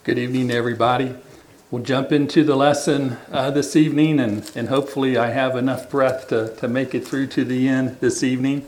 Good evening, everybody. We'll jump into the lesson this evening, and hopefully I have enough breath to make it through to the end this evening.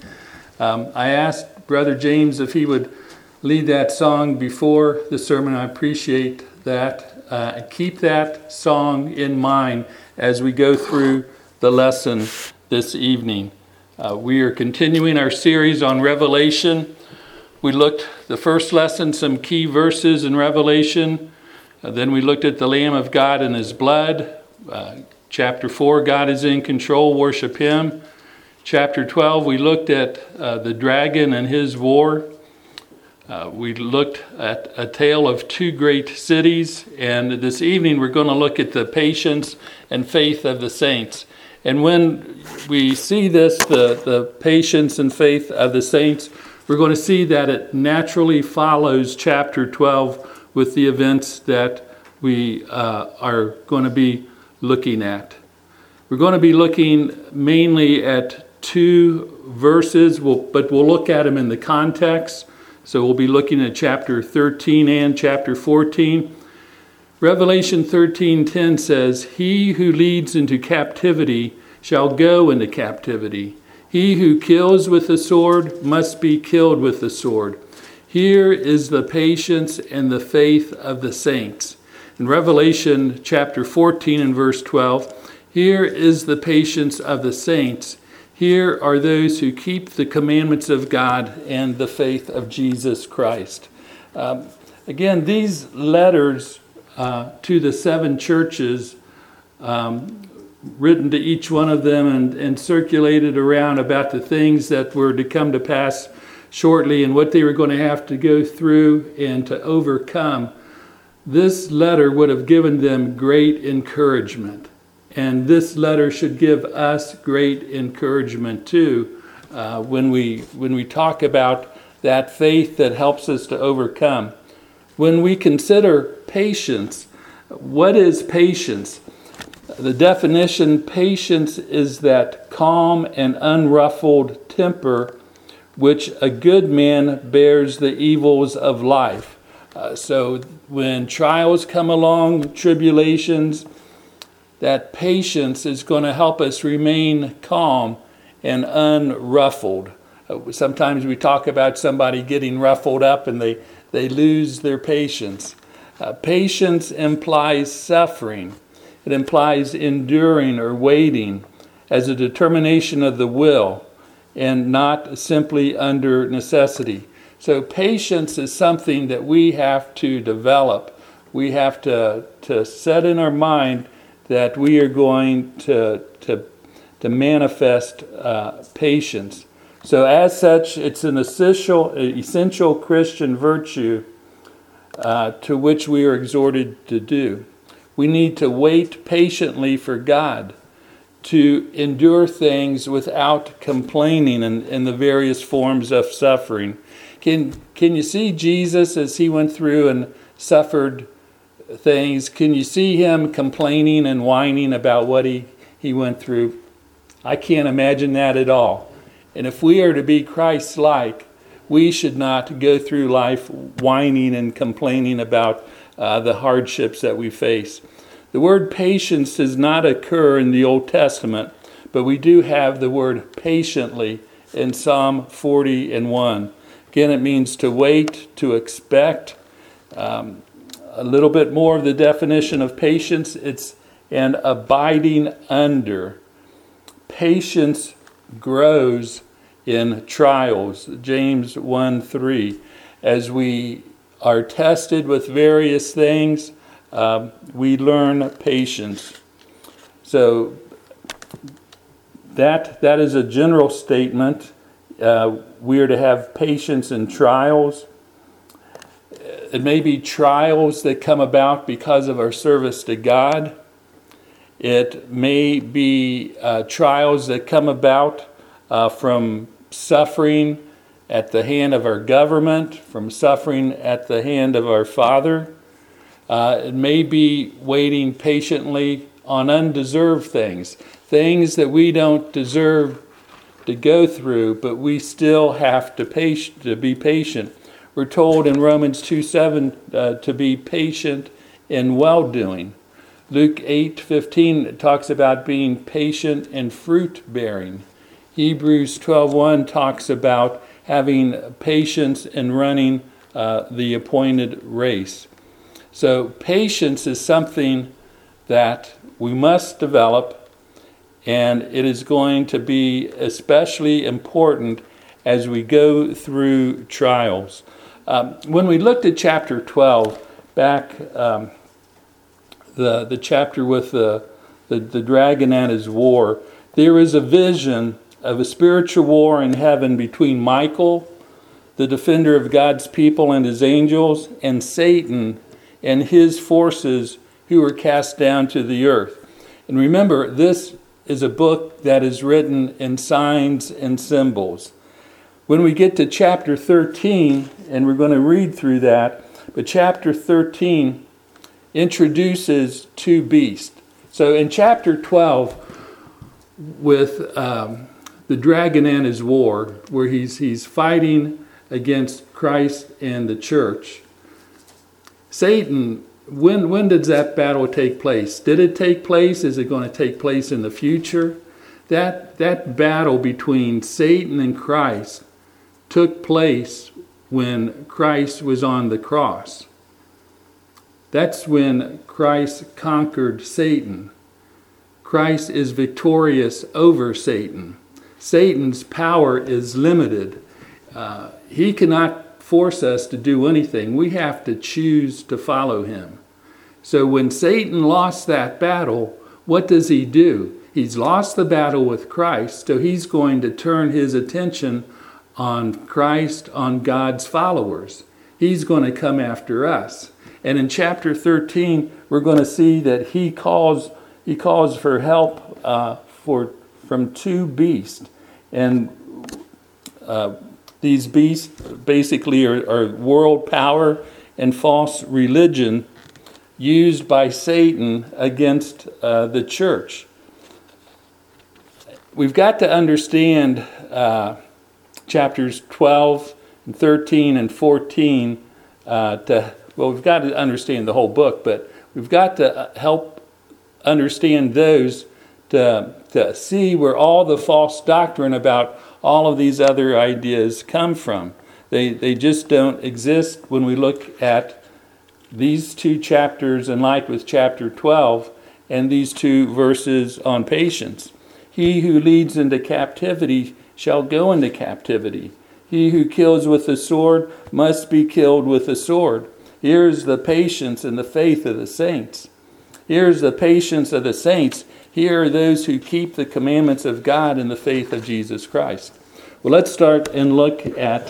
I asked Brother James if he would lead that song before the sermon. I appreciate that. Keep that song in mind as we go through the lesson this evening. We are continuing our series on Revelation. We looked the first lesson, some key verses in Revelation. Then we looked at the Lamb of God and His blood. Chapter 4, God is in control, worship Him. Chapter 12, we looked at the dragon and his war. We looked at a tale of two great cities. And this evening we're going to look at the patience and faith of the saints. And when we see this, the patience and faith of the saints, we're going to see that it naturally follows chapter 12 with the events that we are going to be looking at. We're going to be looking mainly at two verses, but we'll look at them in the context. So we'll be looking at chapter 13 and chapter 14. Revelation 13:10 says, "He who leads into captivity shall go into captivity. He who kills with the sword must be killed with the sword." Here is the patience and the faith of the saints. In Revelation chapter 14 and verse 12, here is the patience of the saints. Here are those who keep the commandments of God and the faith of Jesus Christ. Again, these letters to the seven churches, written to each one of them and circulated around about the things that were to come to pass shortly and what they were going to have to go through and to overcome. This letter would have given them great encouragement. And this letter should give us great encouragement too when we talk about that faith that helps us to overcome. When we consider patience, what is patience? The definition, patience is that calm and unruffled temper which a good man bears the evils of life. So when trials come along, tribulations, that patience is going to help us remain calm and unruffled. Sometimes we talk about somebody getting ruffled up and they lose their patience. Patience implies suffering. It implies enduring or waiting as a determination of the will and not simply under necessity. So patience is something that we have to develop. We have to set in our mind that we are going to manifest patience. So as such, it's an essential Christian virtue to which we are exhorted to do. We need to wait patiently for God, to endure things without complaining in the various forms of suffering. Can you see Jesus as He went through and suffered things? Can you see Him complaining and whining about what he went through? I can't imagine that at all. And if we are to be Christ-like, we should not go through life whining and complaining about the hardships that we face. The word patience does not occur in the Old Testament, but we do have the word patiently in Psalm 40:1. Again, it means to wait, to expect. A little bit more of the definition of patience, it's an abiding under. Patience grows in trials. James 1:3. As we are tested with various things, we learn patience. So that is a general statement. We are to have patience in trials. It may be trials that come about because of our service to God. It may be trials that come about from suffering at the hand of our government, from suffering at the hand of our Father. It may be waiting patiently on undeserved things that we don't deserve to go through, but we still have to be patient. we're told in Romans 2:7 to be patient in well-doing. Luke 8:15 talks about being patient and fruit-bearing. Hebrews 12:1 talks about having patience in running the appointed race. So patience is something that we must develop, and it is going to be especially important as we go through trials. When we looked at chapter 12, back the chapter with the dragon and his war, there is a vision of a spiritual war in heaven between Michael, the defender of God's people and his angels, and Satan and his forces who were cast down to the earth. And remember, this is a book that is written in signs and symbols. When we get to chapter 13, and we're going to read through that, but chapter 13 introduces two beasts. So in chapter 12, with the dragon and his war, where he's fighting against Christ and the church, Satan, when does that battle take place? Did it take place? Is it going to take place in the future? That battle between Satan and Christ took place when Christ was on the cross. That's when Christ conquered Satan. Christ is victorious over Satan. Satan's power is limited. He cannot force us to do anything. We have to choose to follow him. So when Satan lost that battle, what does he do? He's lost the battle with Christ, so he's going to turn his attention on Christ, on God's followers. He's going to come after us. And in chapter 13, we're going to see that he calls for help from two beasts. And these beasts basically are world power and false religion used by Satan against the church. We've got to understand chapters 12 and 13 and 14 we've got to understand the whole book, but we've got to help understand those to see where all the false doctrine about all of these other ideas come from. They just don't exist when we look at these two chapters in light with chapter 12 and these two verses on patience. He who leads into captivity shall go into captivity. He who kills with the sword must be killed with the sword. Here's the patience and the faith of the saints. Here's the patience of the saints. Here are those who keep the commandments of God in the faith of Jesus Christ. Well, let's start and look at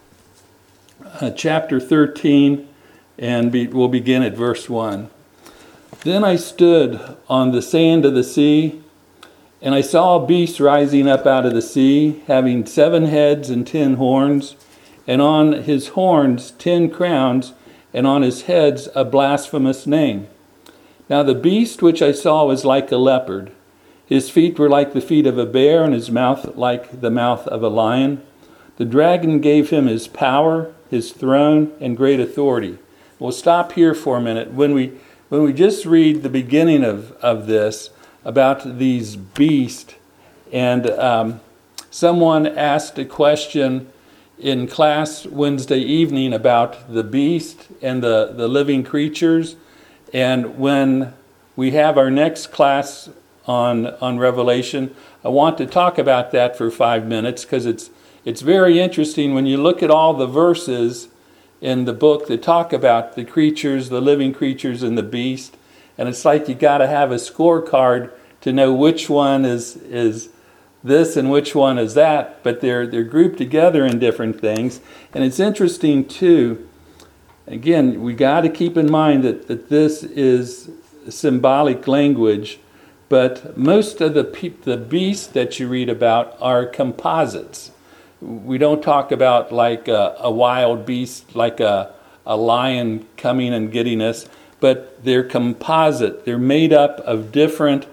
chapter 13, and we'll begin at verse 1. Then I stood on the sand of the sea, and I saw a beast rising up out of the sea, having 7 heads and 10 horns, and on his horns 10 crowns, and on his heads a blasphemous name. Now the beast which I saw was like a leopard. His feet were like the feet of a bear, and his mouth like the mouth of a lion. The dragon gave him his power, his throne, and great authority. We'll stop here for a minute. When we just read the beginning of this about these beasts, and someone asked a question in class Wednesday evening about the beast and the living creatures. And when we have our next class on Revelation, I want to talk about that for 5 minutes, because it's very interesting when you look at all the verses in the book that talk about the creatures, the living creatures, and the beast. And it's like you got to have a scorecard to know which one is this and which one is that. But they're grouped together in different things. And it's interesting too. Again, we got to keep in mind that this is symbolic language, but most of the beasts that you read about are composites. We don't talk about like a wild beast, like a lion coming and getting us, but they're composite. They're made up of different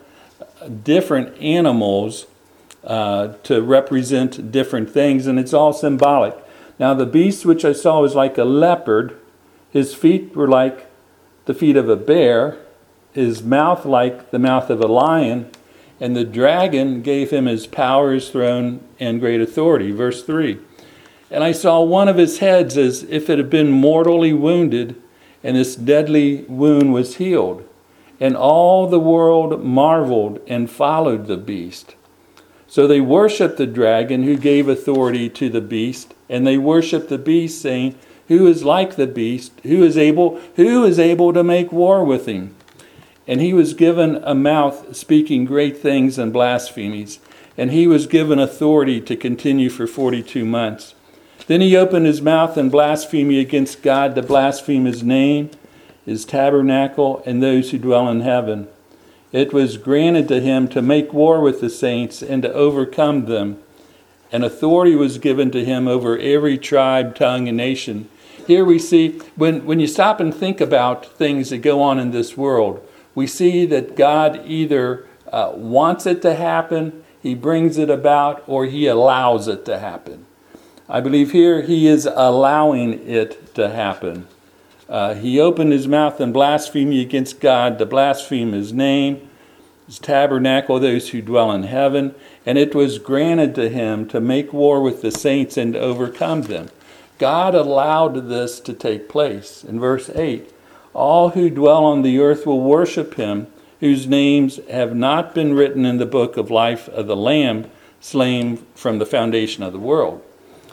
animals to represent different things, and it's all symbolic. Now the beast which I saw was like a leopard. His feet were like the feet of a bear, his mouth like the mouth of a lion, and the dragon gave him his power, his throne, and great authority. Verse 3. And I saw one of his heads as if it had been mortally wounded, and this deadly wound was healed. And all the world marveled and followed the beast. So they worshipped the dragon who gave authority to the beast, and they worshipped the beast, saying, Who is like the beast? Who is able to make war with him? And he was given a mouth speaking great things and blasphemies, and he was given authority to continue for 42 months. Then he opened his mouth in blasphemy against God, to blaspheme his name, his tabernacle, and those who dwell in heaven. It was granted to him to make war with the saints and to overcome them. And authority was given to him over every tribe, tongue, and nation. Here we see, when you stop and think about things that go on in this world, we see that God either wants it to happen, he brings it about, or he allows it to happen. I believe here he is allowing it to happen. He opened his mouth in blasphemy against God, to blaspheme his name, his tabernacle, those who dwell in heaven, and it was granted to him to make war with the saints and to overcome them. God allowed this to take place. In verse 8, all who dwell on the earth will worship him, whose names have not been written in the book of life of the Lamb, slain from the foundation of the world.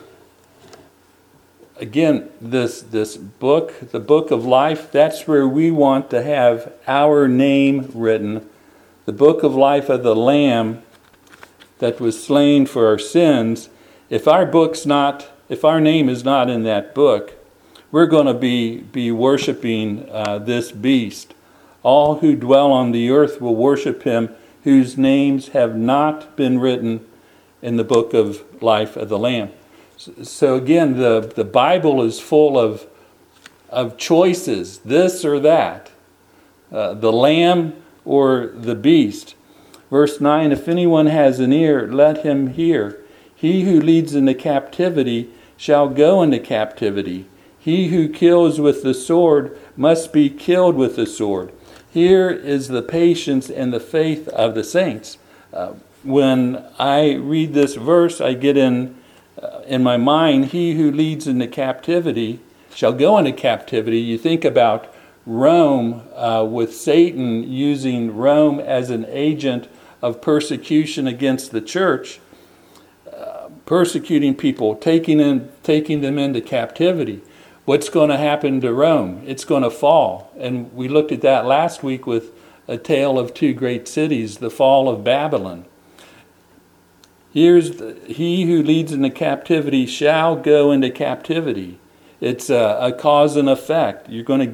Again, this book, the book of life, that's where we want to have our name written. The book of life of the Lamb that was slain for our sins. If our name is not in that book, we're going to be worshiping this beast. All who dwell on the earth will worship him, whose names have not been written in the book of life of the Lamb. So again, the Bible is full of choices, this or that, the lamb or the beast. Verse 9, if anyone has an ear, let him hear. He who leads into captivity shall go into captivity. He who kills with the sword must be killed with the sword. Here is the patience and the faith of the saints. When I read this verse, I get in my mind, he who leads into captivity shall go into captivity. You think about Rome, with Satan using Rome as an agent of persecution against the church, persecuting people, taking them into captivity. What's going to happen to Rome? It's going to fall. And we looked at that last week with a tale of two great cities, the fall of Babylon. Here's he who leads into captivity shall go into captivity. It's a cause and effect. You're going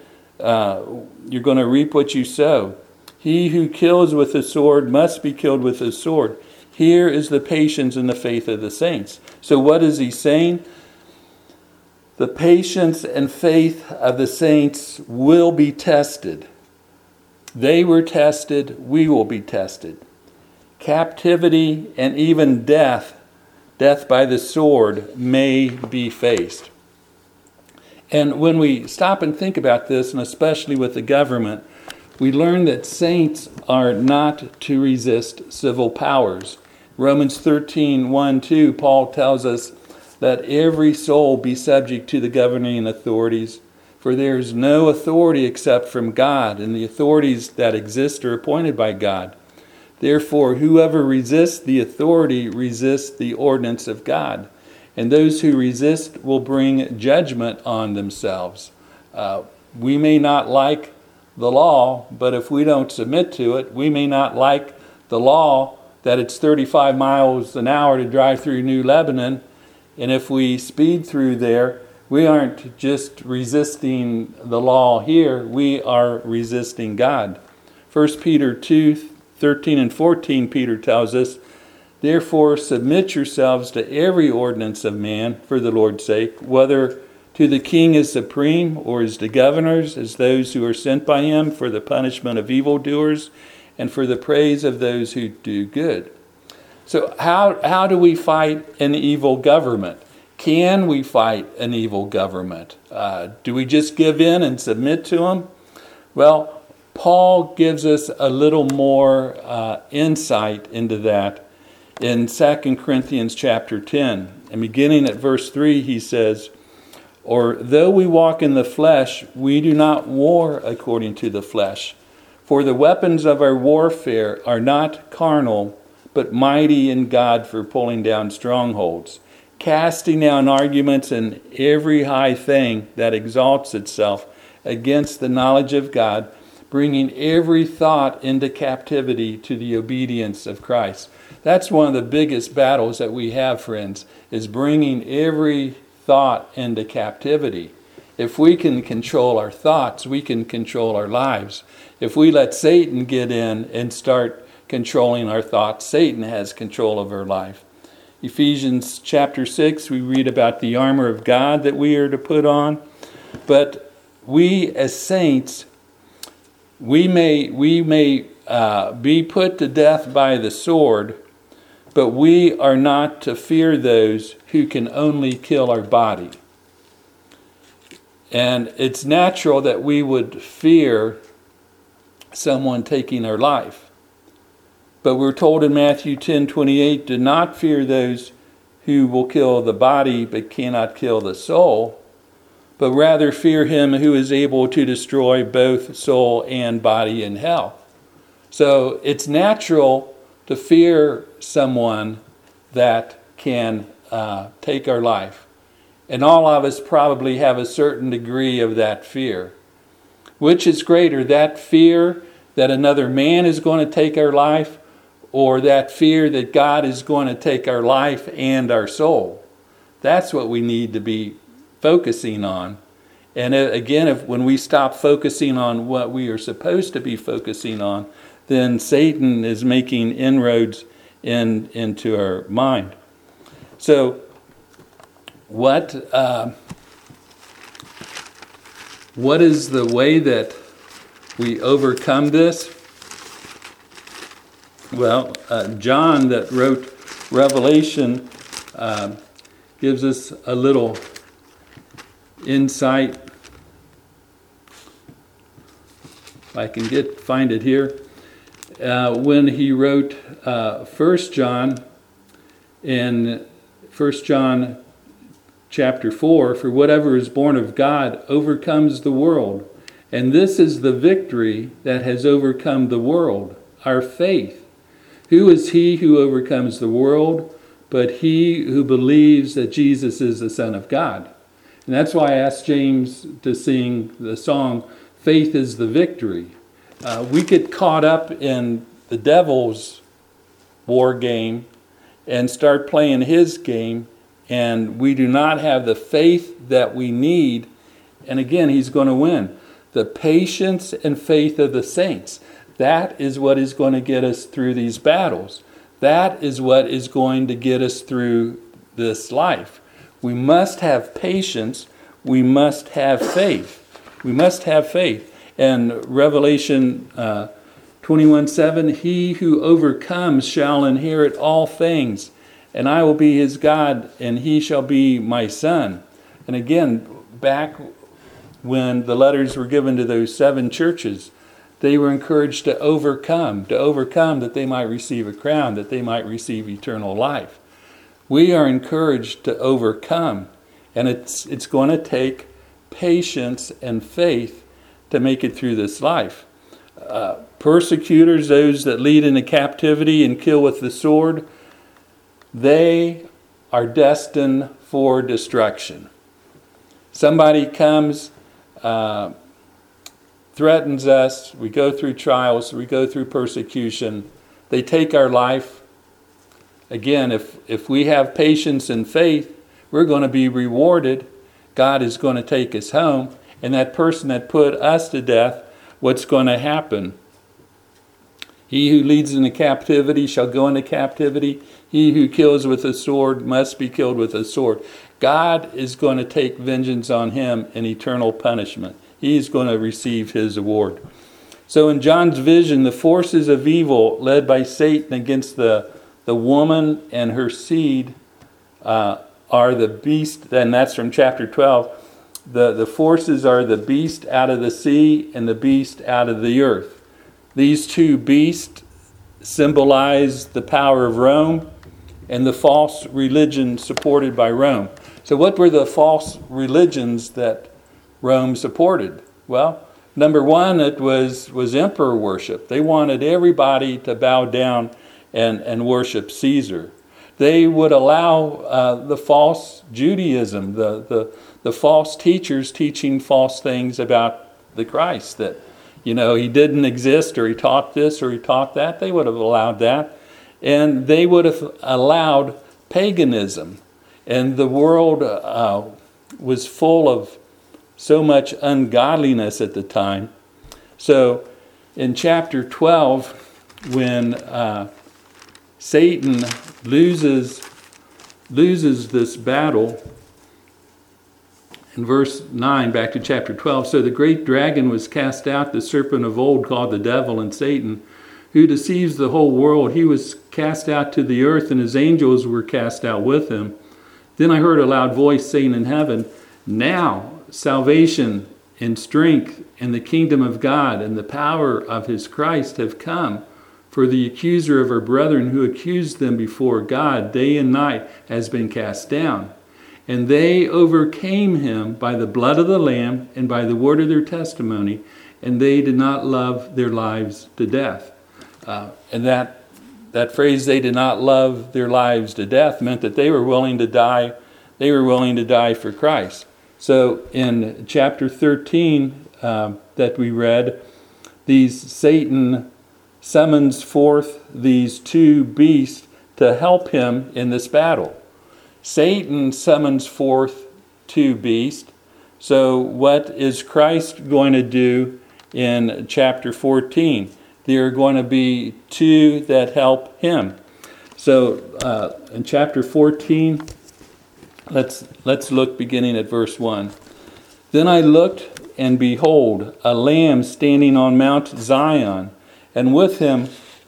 to reap what you sow. He who kills with the sword must be killed with the sword. Here is the patience and the faith of the saints. So what is he saying? The patience and faith of the saints will be tested. They were tested, we will be tested. Captivity and even death by the sword, may be faced. And when we stop and think about this, and especially with the government, we learn that saints are not to resist civil powers. Romans 13:1-2, Paul tells us, let every soul be subject to the governing authorities, for there is no authority except from God, and the authorities that exist are appointed by God. Therefore, whoever resists the authority resists the ordinance of God, and those who resist will bring judgment on themselves. We may not like the law, but if we don't submit to it, we may not like the law that it's 35 miles an hour to drive through New Lebanon, and if we speed through there, we aren't just resisting the law here, we are resisting God. 1 Peter 2:13-14, Peter tells us, therefore submit yourselves to every ordinance of man for the Lord's sake, whether to the king as supreme or as the governors, as those who are sent by him for the punishment of evildoers and for the praise of those who do good. So how do we fight an evil government? Can we fight an evil government? Do we just give in and submit to them? Well, Paul gives us a little more insight into that in 2 Corinthians chapter 10. And beginning at verse 3, he says, "Or though we walk in the flesh, we do not war according to the flesh. For the weapons of our warfare are not carnal, but mighty in God for pulling down strongholds, casting down arguments and every high thing that exalts itself against the knowledge of God, bringing every thought into captivity to the obedience of Christ." That's one of the biggest battles that we have, friends, is bringing every thought into captivity. If we can control our thoughts, we can control our lives. If we let Satan get in and start controlling our thoughts, Satan has control of our life. Ephesians chapter 6, we read about the armor of God that we are to put on. But we as saints, we may be put to death by the sword, but we are not to fear those who can only kill our body. And it's natural that we would fear someone taking our life. But we're told in Matthew 10:28, "Do not fear those who will kill the body but cannot kill the soul, but rather fear him who is able to destroy both soul and body in hell." So it's natural to fear someone that can take our life. And all of us probably have a certain degree of that fear. Which is greater, that fear that another man is going to take our life, or that fear that God is going to take our life and our soul? That's what we need to be focusing on. And again, when we stop focusing on what we are supposed to be focusing on, then Satan is making inroads into our mind. So, what is the way that we overcome this? Well, John, that wrote Revelation, gives us a little insight. If I can find it here. When he wrote 1 John, in 1 John chapter 4, "For whatever is born of God overcomes the world. And this is the victory that has overcome the world, our faith. Who is he who overcomes the world but he who believes that Jesus is the Son of God?" And that's why I asked James to sing the song, "Faith is the Victory." We get caught up in the devil's war game and start playing his game, and we do not have the faith that we need. And again, he's going to win. The patience and faith of the saints. That is what is going to get us through these battles. That is what is going to get us through this life. We must have patience. We must have faith. We must have faith. And Revelation 21:7, "He who overcomes shall inherit all things, and I will be his God, and he shall be my son." And again, back when the letters were given to those 7 churches, they were encouraged to overcome that they might receive a crown, that they might receive eternal life. We are encouraged to overcome, and it's going to take patience and faith to make it through this life. Persecutors, those that lead into captivity and kill with the sword, they are destined for destruction. Somebody comes, threatens us, we go through trials, we go through persecution, they take our life. Again, if we have patience and faith, we're going to be rewarded. God is going to take us home. And that person that put us to death, what's going to happen? He who leads into captivity shall go into captivity. He who kills with a sword must be killed with a sword. God is going to take vengeance on him in eternal punishment. He's going to receive his award. So in John's vision, the forces of evil led by Satan against the woman and her seed are the beast, and that's from chapter 12. The forces are the beast out of the sea and the beast out of the earth. These two beasts symbolize the power of Rome and the false religion supported by Rome. So what were the false religions that Rome supported? Well, number one, it was emperor worship. They wanted everybody to bow down and worship Caesar. They would allow the false Judaism, the false teachers teaching false things about the Christ, that, he didn't exist, or he taught this or he taught that. They would have allowed that. And they would have allowed paganism. And the world was full of so much ungodliness at the time. So in chapter 12, when Satan loses this battle, in verse 9, back to chapter 12, so the great dragon was cast out, the serpent of old called the devil and Satan, who deceives the whole world. He was cast out to the earth, and his angels were cast out with him. Then I heard a loud voice saying in heaven, now salvation and strength and the kingdom of God and the power of his Christ have come. For the accuser of our brethren who accused them before God day and night has been cast down. And they overcame him by the blood of the Lamb and by the word of their testimony, and they did not love their lives to death. And that phrase, they did not love their lives to death, meant that they were willing to die. They were willing to die for Christ. So in chapter 13 that we read, Satan summons forth these two beasts to help him in this battle. Satan summons forth two beasts. So what is Christ going to do in chapter 14? There are going to be two that help him. So in chapter 14, let's look beginning at verse 1. Then I looked, and behold, a lamb standing on Mount Zion, and with him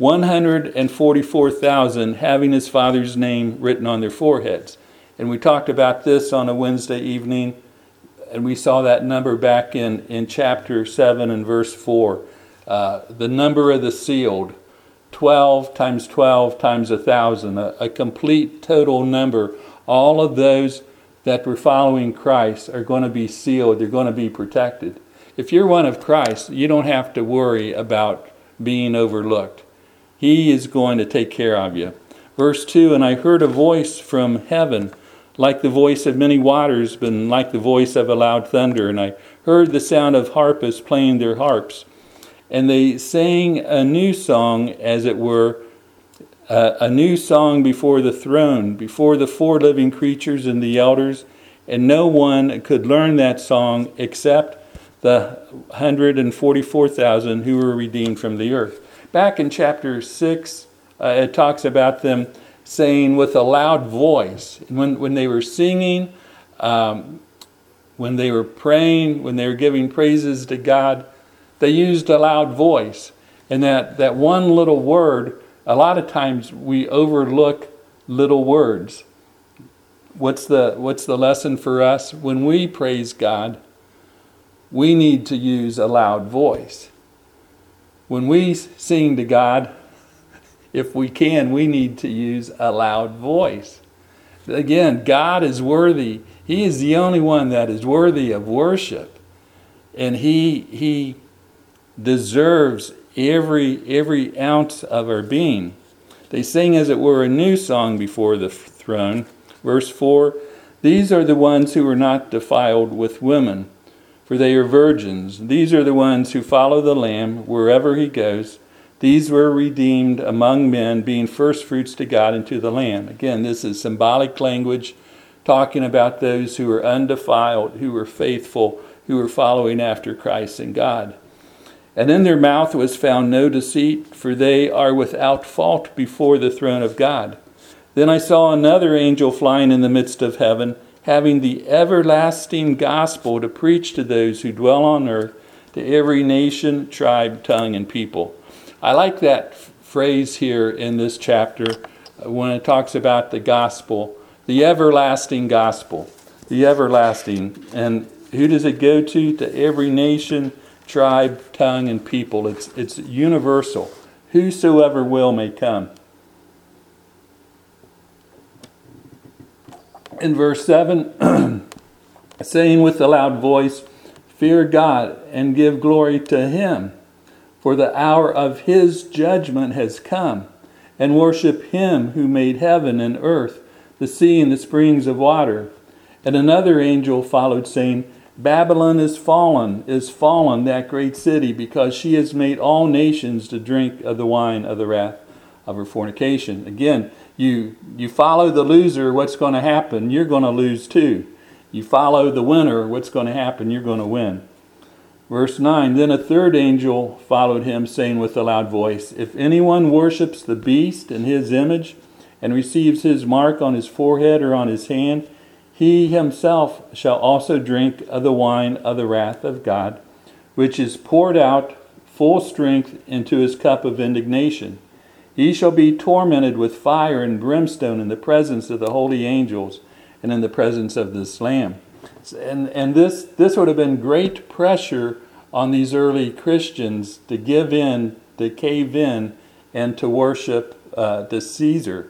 144,000, having his Father's name written on their foreheads. And we talked about this on a Wednesday evening, and we saw that number back in chapter 7 and verse 4. The number of the sealed, 12 times 12 times 1,000, a complete total number. All of those that were following Christ are going to be sealed. They're going to be protected. If you're one of Christ, you don't have to worry about being overlooked. He is going to take care of you. Verse 2, and I heard a voice from heaven, like the voice of many waters, but like the voice of a loud thunder. And I heard the sound of harpists playing their harps. And they sang a new song, as it were, a new song before the throne, before the four living creatures and the elders. And no one could learn that song except the 144,000 who were redeemed from the earth. Back in chapter 6, it talks about them saying with a loud voice. When they were singing, when they were praying, when they were giving praises to God, they used a loud voice. And that one little word, a lot of times we overlook little words. What's the lesson for us? When we praise God, we need to use a loud voice. When we sing to God, if we can, we need to use a loud voice. Again, God is worthy. He is the only one that is worthy of worship. And He deserves every ounce of our being. They sing, as it were, a new song before the throne. Verse 4, these are the ones who are not defiled with women, for they are virgins. These are the ones who follow the Lamb wherever he goes. These were redeemed among men, being firstfruits to God and to the Lamb. Again, this is symbolic language talking about those who are undefiled, who are faithful, who are following after Christ and God. And in their mouth was found no deceit, for they are without fault before the throne of God. Then I saw another angel flying in the midst of heaven, having the everlasting gospel to preach to those who dwell on earth, to every nation, tribe, tongue, and people. I like that phrase here in this chapter when it talks about the gospel, The everlasting gospel. The everlasting. And who does it go to? To every nation, tribe, tongue, and people. It's universal. Whosoever will may come. In verse 7, saying with a loud voice, fear God and give glory to him, for the hour of his judgment has come, and worship him who made heaven and earth, the sea and the springs of water. And another angel followed, saying, Babylon is fallen, that great city, because she has made all nations to drink of the wine of the wrath of her fornication. Again, you follow the loser, what's going to happen? You're going to lose too. You follow the winner, what's going to happen? You're going to win. Verse 9, then a third angel followed him, saying with a loud voice, if anyone worships the beast and his image, and receives his mark on his forehead or on his hand, he himself shall also drink of the wine of the wrath of God, which is poured out full strength into his cup of indignation. He shall be tormented with fire and brimstone in the presence of the holy angels and in the presence of this Lamb. And this would have been great pressure on these early Christians to give in, to cave in, and to worship the Caesar.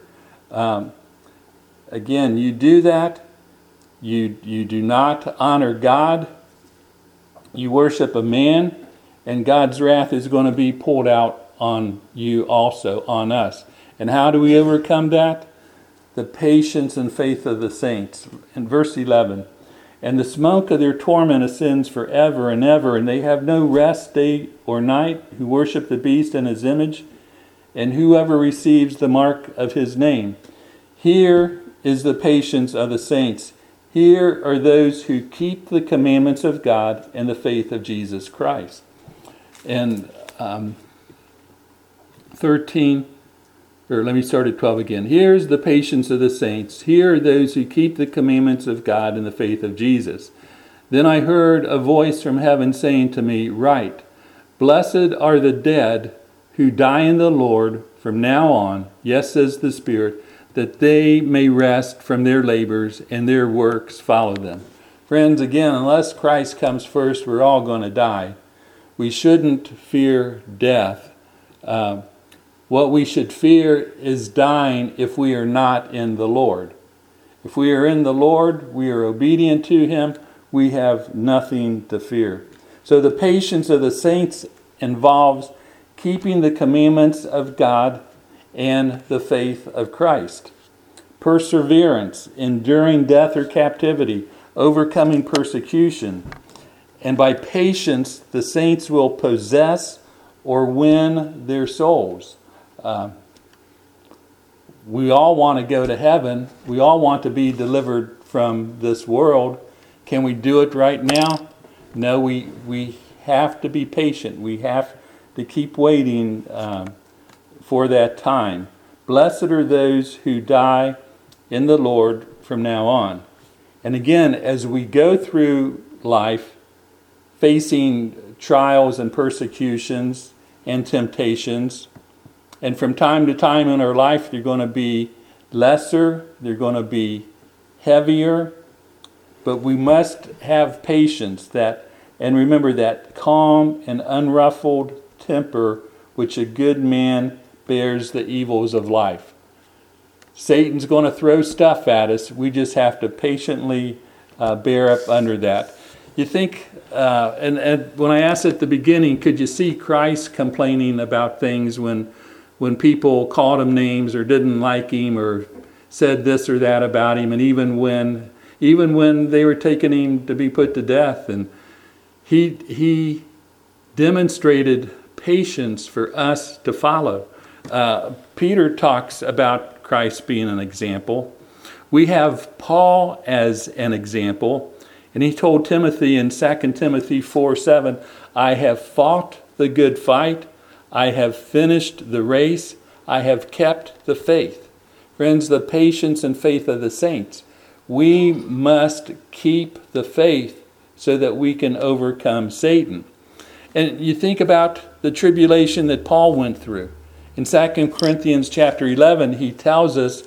Again, you do that, you do not honor God, you worship a man, and God's wrath is going to be poured out on you also, on us. And how do we overcome that? The patience and faith of the saints. In verse 11, and the smoke of their torment ascends forever and ever, and they have no rest day or night, who worship the beast and his image, and whoever receives the mark of his name. Here is the patience of the saints. Here are those who keep the commandments of God and the faith of Jesus Christ. And 13, or let me start at 12 again. Here's the patience of the saints. Here are those who keep the commandments of God and the faith of Jesus. Then I heard a voice from heaven saying to me, write, blessed are the dead who die in the Lord from now on, yes, says the Spirit, that they may rest from their labors and their works follow them. Friends, again, unless Christ comes first, we're all going to die. We shouldn't fear death. What we should fear is dying if we are not in the Lord. If we are in the Lord, we are obedient to him, we have nothing to fear. So the patience of the saints involves keeping the commandments of God and the faith of Christ. Perseverance, enduring death or captivity, overcoming persecution. And by patience, the saints will possess or win their souls. We all want to go to heaven. We all want to be delivered from this world. Can we do it right now? No, we have to be patient. We have to keep waiting for that time. Blessed are those who die in the Lord from now on. And again, as we go through life, facing trials and persecutions and temptations, and from time to time in our life, they're going to be lesser, they're going to be heavier, but we must have patience and remember that calm and unruffled temper which a good man bears the evils of life. Satan's going to throw stuff at us. We just have to patiently bear up under that. You think, and when I asked at the beginning, could you see Christ complaining about things when people called him names or didn't like him or said this or that about him, and even when they were taking him to be put to death, and he demonstrated patience for us to follow. Peter talks about Christ being an example. We have Paul as an example, and he told Timothy in 2 Timothy 4:7, I have fought the good fight, I have finished the race, I have kept the faith. Friends, the patience and faith of the saints. We must keep the faith so that we can overcome Satan. And you think about the tribulation that Paul went through. In 2 Corinthians chapter 11, he tells us,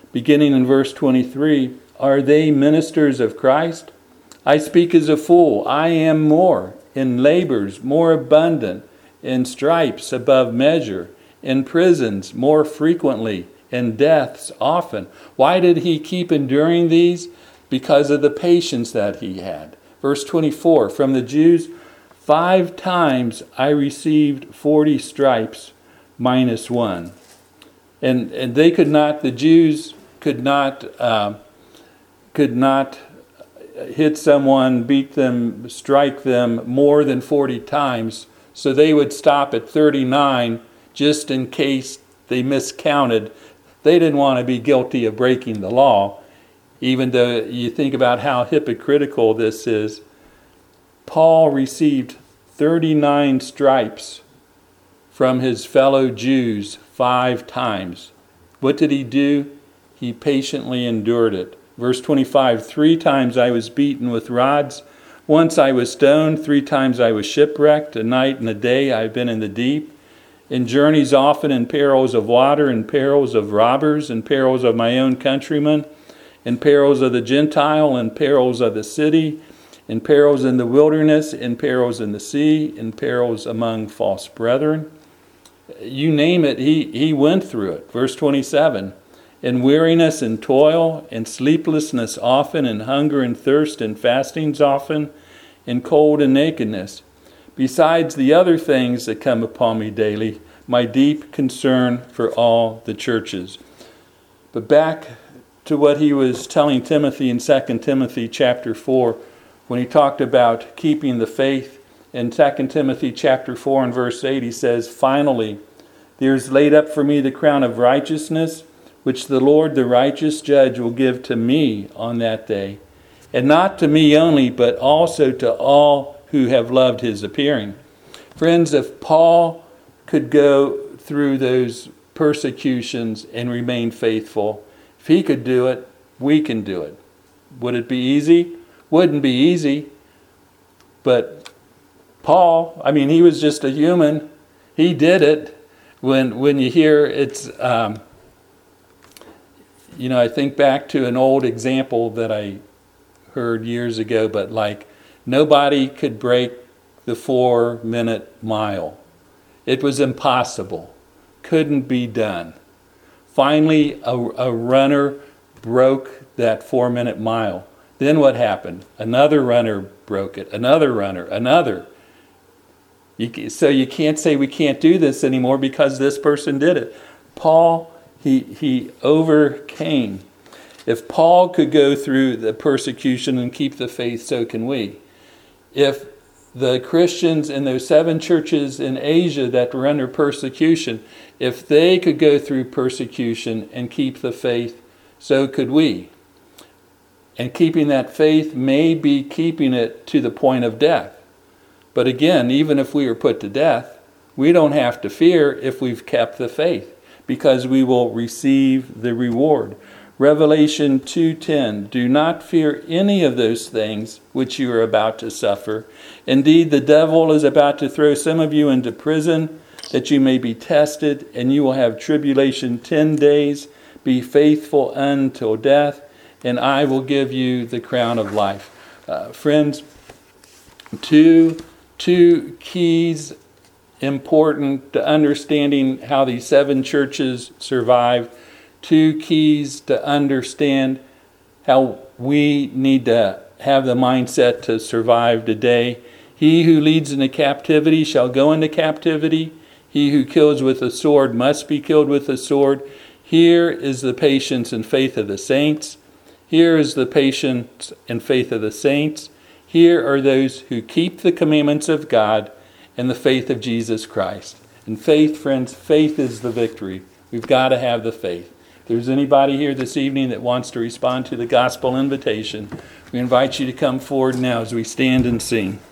beginning in verse 23, are they ministers of Christ? I speak as a fool. I am more, in labors more abundant, in stripes above measure, in prisons more frequently, in deaths often. Why did he keep enduring these? Because of the patience that he had. Verse 24, from the Jews, 5 times I received 40 stripes minus 1. And they could not, the Jews could not hit someone, beat them, strike them more than 40 times. So they would stop at 39 just in case they miscounted. They didn't want to be guilty of breaking the law, even though you think about how hypocritical this is. Paul received 39 stripes from his fellow Jews 5 times. What did he do? He patiently endured it. Verse 25, 3 times I was beaten with rods. Once I was stoned. 3 times I was shipwrecked. A night and a day I have been in the deep. In journeys often, in perils of water, in perils of robbers, in perils of my own countrymen, in perils of the Gentile, in perils of the city, in perils in the wilderness, in perils in the sea, in perils among false brethren. You name it, he went through it. Verse 27, in weariness and toil, in sleeplessness often, in hunger and thirst, in fastings often, in cold and nakedness. Besides the other things that come upon me daily, my deep concern for all the churches. But back to what he was telling Timothy in 2 Timothy chapter 4, when he talked about keeping the faith. In 2 Timothy chapter 4 and verse 8, he says, finally, there is laid up for me the crown of righteousness, which the Lord, the righteous judge, will give to me on that day. And not to me only, but also to all who have loved his appearing. Friends, if Paul could go through those persecutions and remain faithful, if he could do it, we can do it. Would it be easy? Wouldn't be easy. But Paul, he was just a human. He did it. When you hear it's, I think back to an old example that I heard years ago, but nobody could break the 4-minute mile. It was impossible. Couldn't be done. Finally, a runner broke that 4-minute mile. Then what happened? Another runner broke it. Another runner. Another. So you can't say we can't do this anymore because this person did it. Paul, he overcame. If Paul could go through the persecution and keep the faith, so can we. If the Christians in those 7 churches in Asia that were under persecution, if they could go through persecution and keep the faith, so could we. And keeping that faith may be keeping it to the point of death. But again, even if we are put to death, we don't have to fear if we've kept the faith, because we will receive the reward. Revelation 2:10, do not fear any of those things which you are about to suffer. Indeed, the devil is about to throw some of you into prison, that you may be tested, and you will have tribulation 10 days. Be faithful until death, and I will give you the crown of life. Friends, two keys important to understanding how these 7 churches survived. 2 keys to understand how we need to have the mindset to survive today. He who leads into captivity shall go into captivity. He who kills with a sword must be killed with a sword. Here is the patience and faith of the saints. Here is the patience and faith of the saints. Here are those who keep the commandments of God and the faith of Jesus Christ. And faith, friends, faith is the victory. We've got to have the faith. If there's anybody here this evening that wants to respond to the gospel invitation, we invite you to come forward now as we stand and sing.